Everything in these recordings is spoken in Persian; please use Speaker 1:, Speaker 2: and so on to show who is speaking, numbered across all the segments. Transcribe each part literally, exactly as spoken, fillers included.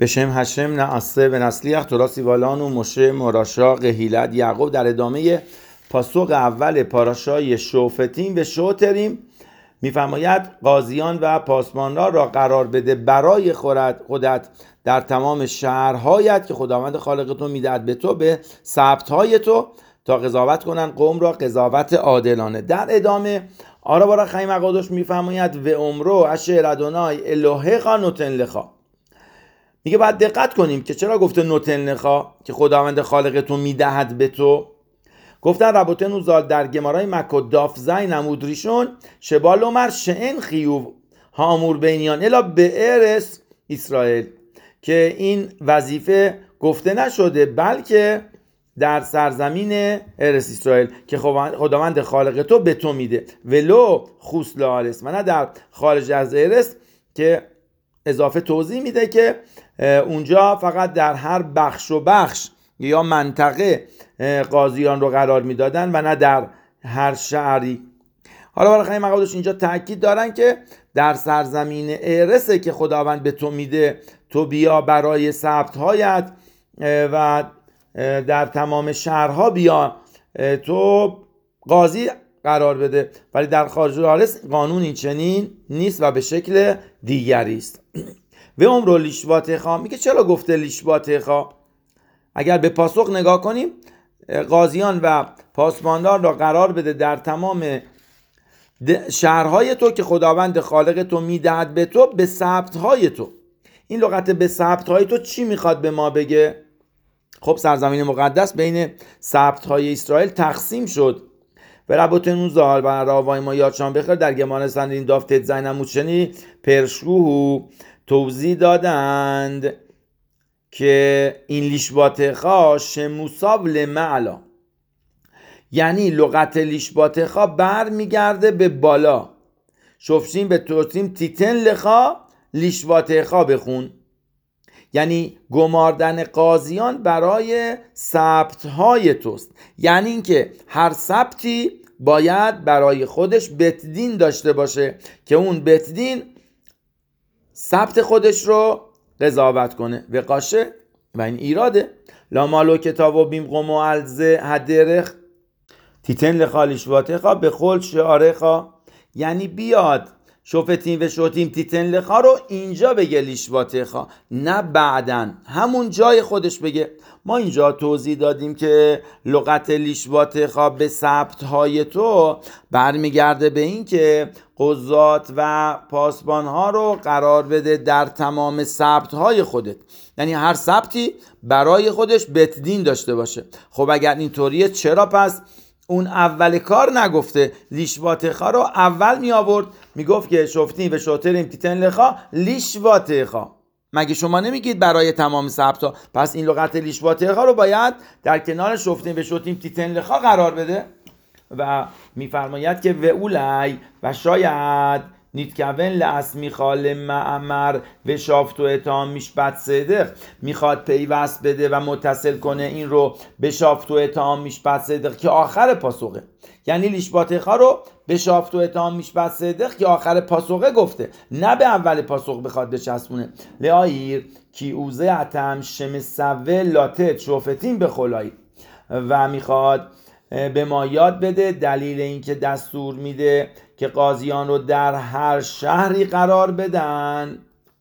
Speaker 1: בשم هشم نعسه و نسلیخ تراسی والان و مشه مراشا قهیلت یعقوب در ادامه پاسوق اول پاراشای شوفتیم و شوتریم میفرماید قاضیان و پاسبانان را قرار بده برای خودت در تمام شهرهایت که خداوند خالق تو میدهد به تو به سبتهای تو تا قضاوت کنن قوم را قضاوت عادلانه. در ادامه آرا بارا خیم اقادش میفرماید و عمرو اشهر ادونای الهیخا نوتن لخا. میگه باید دقت کنیم که چرا گفته نوتن لخا که خداوند خالق تو میدهد به تو. گفتن ربوتن اوزال در گمارای مکو داف زین عمود ریشون شبال عمر شئن خیوب هامور بینیان الا به ارس اسرائیل که این وظیفه گفته نشده بلکه در سرزمین ارس اسرائیل که خداوند خالق تو به تو میده ولو خوس لارس و نه در خارج از ارس که اضافه توضیح میده که اونجا فقط در هر بخش و بخش یا منطقه قاضیان رو قرار میدادن و نه در هر شهری. حالا برای خیلی مقادش اینجا تاکید دارن که در سرزمین ارسه که خداوند به تو میده تو بیا برای ثبتهایت و در تمام شهرها بیا تو قاضی قرار بده، ولی در خارج ارس قانون این چنین نیست و به شکل دیگری است. و عمرو لیشواتخا میگه چرا گفته لیشواتخا؟ اگر به پاسخ نگاه کنیم قاضیان و پاسباندار را قرار بده در تمام شهرهای تو که خداوند خالق تو میدهد به تو به سبتهای تو. این لغت به سبتهای تو چی میخواد به ما بگه؟ خب سرزمین مقدس بین سبتهای اسرائیل تقسیم شد و ربوتنون زال و راوای ما یادشان بخیر در گمان سندین دافتت زینموچنی پرشوهو توضیح دادند که این لیشباتخا شموساب لمعلا، یعنی لغت لیشباتخا بر میگرده به بالا. شفشین به توتیم تیتن لخا لیشباتخا بخون، یعنی گماردن قاضیان برای سبتهای توست، یعنی اینکه هر سبتی باید برای خودش بتدین داشته باشه که اون بتدین سبت خودش رو قضاوت کنه و قاشه و این ایراده لامالو کتاب و بیم قوم و الزه هدرخ تیتن لخالیش واتخا به خل شعارخا، یعنی بیاد شفتیم و شوتیم تیتن لخا رو اینجا بگه لیشواتخا، نه بعدن همون جای خودش بگه. ما اینجا توضیح دادیم که لغت لیشواتخا به سبتهای تو برمیگرده به این که قضات و پاسبانها رو قرار بده در تمام سبتهای خودت، یعنی هر سبتی برای خودش بتدین داشته باشه. خب اگر اینطوریه چرا پس اون اول کار نگفته لیشواتخا رو اول می آورد، می گفت که شفتیم و شوتریم تیتن لخا لیشواتخا؟ مگه شما نمیگید برای تمام سبتا؟ پس این لغت لیشواتخا رو باید در کنار شفتیم و شوتیم تیتن لخا قرار بده. و میفرماید که و اولی و شاید نیتکون لاسمی خال معمر و شافتو اتهام میشبت صدق، میخواد پیوست بده و متصل کنه این رو به شافتو اتهام میشبت صدق که آخر پاسوقه، یعنی لیشباتخا رو به شافتو اتهام میشبت صدق که آخر پاسوقه گفته، نه به اول پاسوق بخواد بچسبونه. لعایر کی اوزه اتم شمسوه لاتت شوفتین به خلایی، و میخواد به ما یاد بده دلیل اینکه دستور میده که قاضیان رو در هر شهری قرار بدن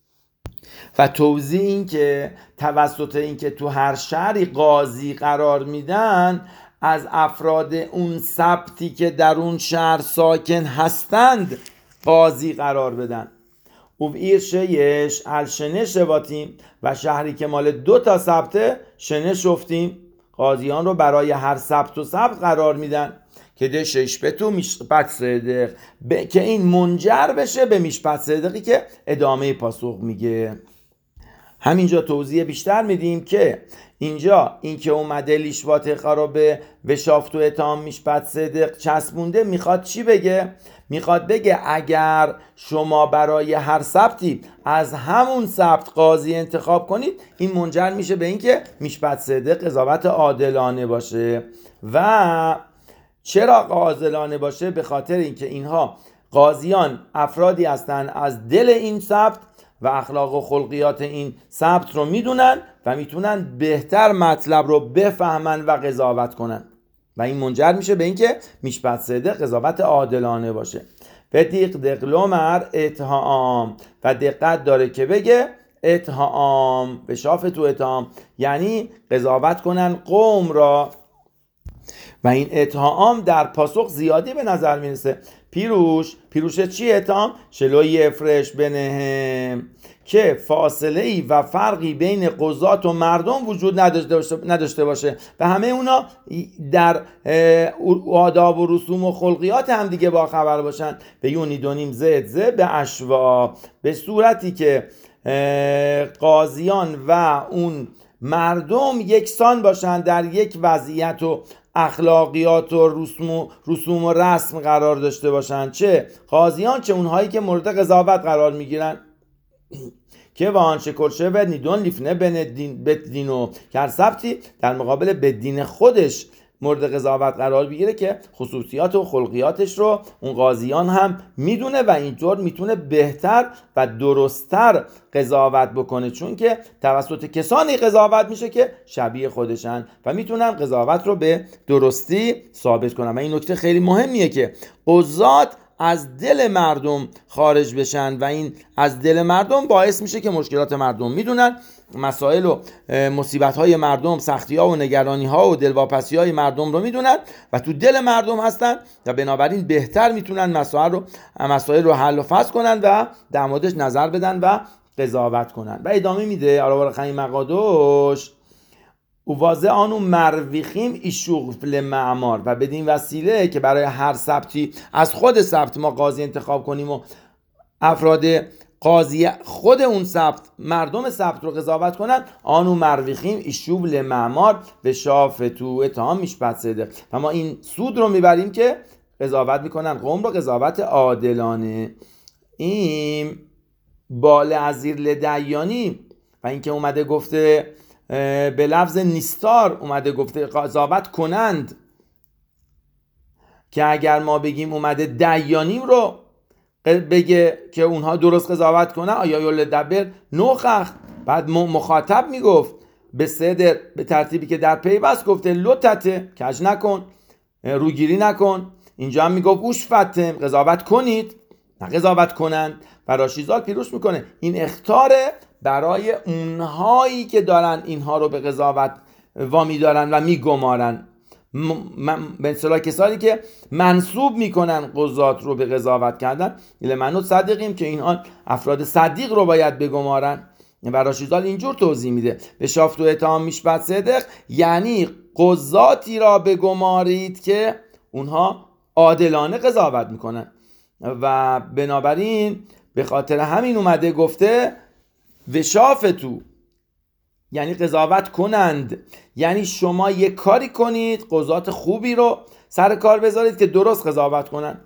Speaker 1: و توضیح این که توسط این که تو هر شهری قاضی قرار میدن از افراد اون سبتی که در اون شهر ساکن هستند قاضی قرار بدن. او ایر شیش الشنه شواتیم و شهری که مال دو تا سبته شنه شفتیم قاضیان رو برای هر سبت و سبت قرار میدن که ده شش بتو میشپت صدق ب... که این منجر بشه به میشپت صدقی که ادامه پاسخ میگه. همینجا توضیح بیشتر میدیم که اینجا این که اومده لیشواتخا رو به وشافت و اتهام میشپت صدق چسبونده میخواد چی بگه؟ میخواد بگه اگر شما برای هر سبتی از همون سبت قاضی انتخاب کنید این منجر میشه به این که میشپت صدق قضاوت عادلانه باشه. و چرا عادلانه باشه؟ به خاطر اینکه اینها قاضیان افرادی هستن از دل این سبت و اخلاق و خلقیات این سبت رو میدونن و میتونن بهتر مطلب رو بفهمن و قضاوت کنن و این منجر میشه به اینکه میشپت صدق قضاوت عادلانه باشه. و دیق دقلومر اتهام و دقت داره که بگه اتهام به شاف تو اتهام، یعنی قضاوت کنن قوم را. و این اتهام در پاسخ زیادی به نظر میرسه. پیروش پیروش چی اتهام؟ شلوی افرش بنهم، که فاصله ای و فرقی بین قضات و مردم وجود نداشته باشه و همه اونا در آداب و رسوم و خلقیات هم دیگه با خبر باشن. به یونی دونیم زد زد به اشوا، به صورتی که قاضیان و اون مردم یکسان باشن، در یک وضعیت و اخلاقیات و رسوم و, رسوم و رسم قرار داشته باشن، چه قاضیان چه اونهایی که مورد قضاوت قرار میگیرن. که وان شکل شود نیدون لیفنه بدینو، که هر سبتی در مقابل بدین خودش مورد قضاوت قرار بگیره که خصوصیات و خلقیاتش رو اون قاضیان هم میدونه و اینطور میتونه بهتر و درستتر قضاوت بکنه، چون که توسط کسانی قضاوت میشه که شبیه خودشن و میتونن قضاوت رو به درستی ثابت کنن. و این نکته خیلی مهمیه که قضات از دل مردم خارج بشن و این از دل مردم باعث میشه که مشکلات مردم میدونن، مسائل و مصیبت های مردم، سختی ها و نگرانی ها و دلواپسی های مردم رو میدونن و تو دل مردم هستن و بنابراین بهتر میتونن مسائل رو مسائل رو حل و فصل کنن و در موردش نظر بدن و قضاوت کنن. و ادامه میده آرابار خیلی مقادوش او واضح آنو مرویخیم ایشوغفل معمار، و بدین وسیله که برای هر سبتی از خود سبت ما قاضی انتخاب کنیم و افراد قاضی خود اون سبت مردم سبت رو قضاوت کنن، آنو مرویخیم ایشوغفل معمار به شاف تو اتهام میشپت صدق، و ما این سود رو میبریم که قضاوت میکنن قوم رو قضاوت عادلانه. این بال ازیر لدیانی و اینکه اومده گفته به لفظ نیستار اومده گفته قضاوت کنند، که اگر ما بگیم اومده دیانیم رو بگه که اونها درست قضاوت کنن، آیا یول دبر نوخخ، بعد مخاطب میگفت به صدر به ترتیبی که در پیوست گفته لطته کج نکن، روگیری نکن. اینجا هم میگفت اوش فتم قضاوت کنید نه قضاوت کنند. و راشیزال پیروش میکنه این اختاره برای اونهایی که دارن اینها رو به قضاوت وامی دارن و میگمارن، به اصطلاح کسانی که منسوب میکنن قضات رو به قضاوت کردن، اله منو صدیقیم که اینها افراد صدیق رو باید بگمارن. و راشیزال اینجور توضیح میده به شافت و اتهام میشپت صدق، یعنی قضاتی را بگمارید که اونها عادلانه قضاوت میکنن. و بنابراین به خاطر همین اومده گفته وشاف تو، یعنی قضاوت کنند، یعنی شما یک کاری کنید قضات خوبی رو سر کار بذارید که درست قضاوت کنند.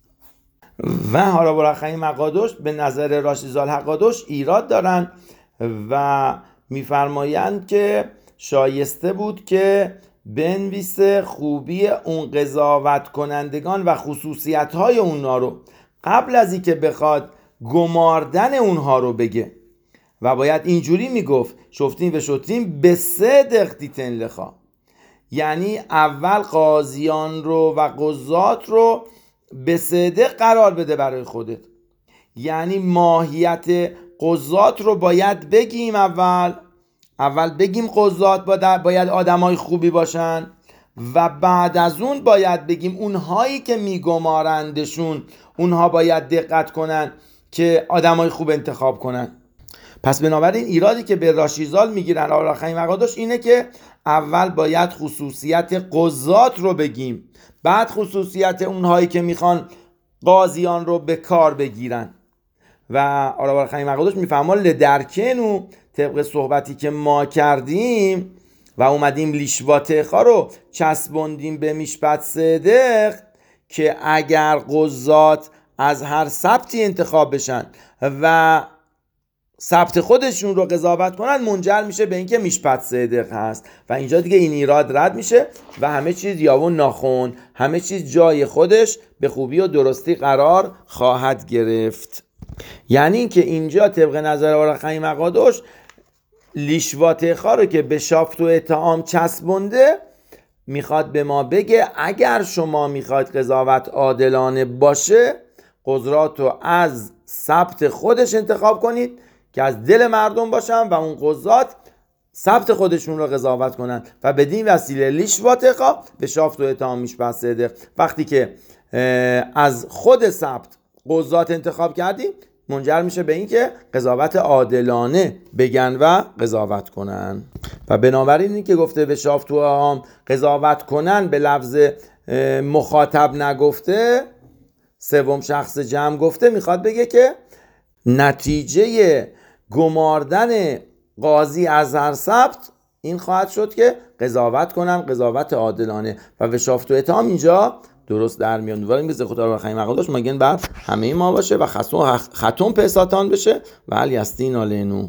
Speaker 1: و حالا برخی مقادوش به نظر راشیزال حقادوش ایراد دارن و میفرمایند که شایسته بود که بنویسه خوبی اون قضاوت کنندگان و خصوصیت های اونها رو قبل از اینکه بخواد گماردن اونها رو بگه، و باید اینجوری میگفت شفتیم و شفتیم به صدق دیتن لخا، یعنی اول قاضیان رو و قضات رو به صدق قرار بده برای خودت، یعنی ماهیت قضات رو باید بگیم اول اول بگیم قضات باید آدمای خوبی باشن و بعد از اون باید بگیم اونهایی که میگمارندشون اونها باید دقت کنن که آدمای خوب انتخاب کنن. پس بنابراین ایرادی که به راشیزال میگیرن آراخی مقاداش اینه که اول باید خصوصیت قضات رو بگیم، بعد خصوصیت اونهایی که میخوان قاضیان رو به کار بگیرن. و آراخی مقاداش میفهمه لدرکنو طبق صحبتی که ما کردیم و اومدیم لیشواتخا رو چسبوندیم به میشپت صدق، که اگر قضات از هر سبتی انتخاب بشن و سبت خودشون رو قضاوت کنن، منجر میشه به اینکه میشپت صدق هست و اینجا دیگه این ایراد رد میشه و همه چیز یاون ناخون، همه چیز جای خودش به خوبی و درستی قرار خواهد گرفت. یعنی اینکه اینجا طبق نظر اور خیم اقادوش لیشواتخا رو که به شافت و اتهام چسبونده میخواد به ما بگه اگر شما میخواید قضاوت عادلانه باشه قضات رو از ثبت خودش انتخاب کنید که از دل مردم باشن و اون قضات ثبت خودشون رو قضاوت کنن و بدین وسیله لیشواتخا به شافت و اتهام میشبسته. وقتی که از خود ثبت قضات انتخاب کردیم منجر میشه به این که قضاوت عادلانه بگن و قضاوت کنن. و بنابراین این که گفته به شافت و اتهام قضاوت کنن به لفظ مخاطب نگفته، سوم شخص جمع گفته، میخواد بگه که نتیجه گماردن قاضی از هر ثبت این خواهد شد که قضاوت کنن قضاوت عادلانه و به شافت و اتهام اینجا درست در میان. ولی میز خدا رو خیم اقداش مگن بر همه ما باشه و ختم ختم پساتان بشه و علی استین آلینو.